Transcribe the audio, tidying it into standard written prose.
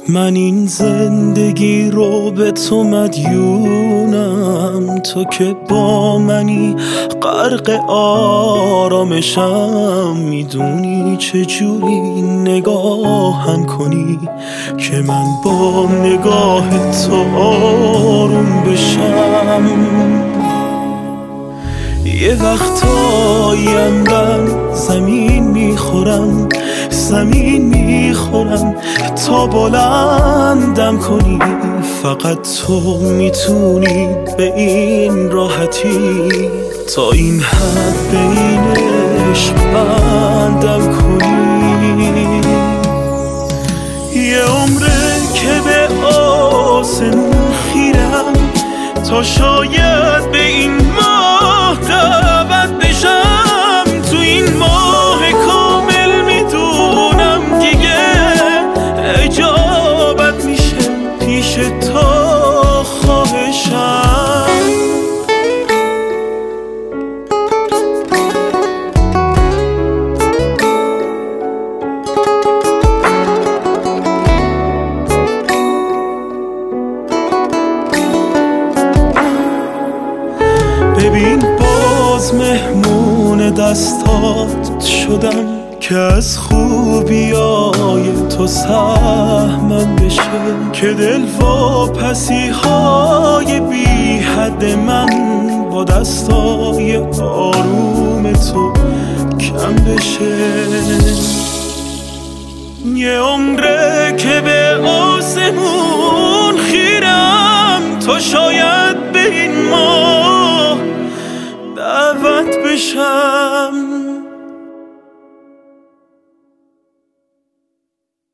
من این زندگی رو به تو مدیونم، تو که با منی غرق آرامشم. میدونی چجوری نگاهم کنی که من با نگاه تو آروم بشم. یه وقتایی انقدر زمین میخورم تا بلندم کنی. فقط تو میتونی به این راحتی تا این حد به این عشق بندم کنی. یه عمره که به آسمون خیرم تا شاید به این ماه دعوت بشم. تو این ماه کامل میدونم دیگه اجابت میشه پیش تا خواهشم. ببین باز مهمون دستات شدم که از خوبیای تو سهمم بشه، که دل واپسی های بی حد من با دستای آروم تو کم بشه. یه عمره که به آسمون خیرم تا شاید به این ماه دعوت بشم.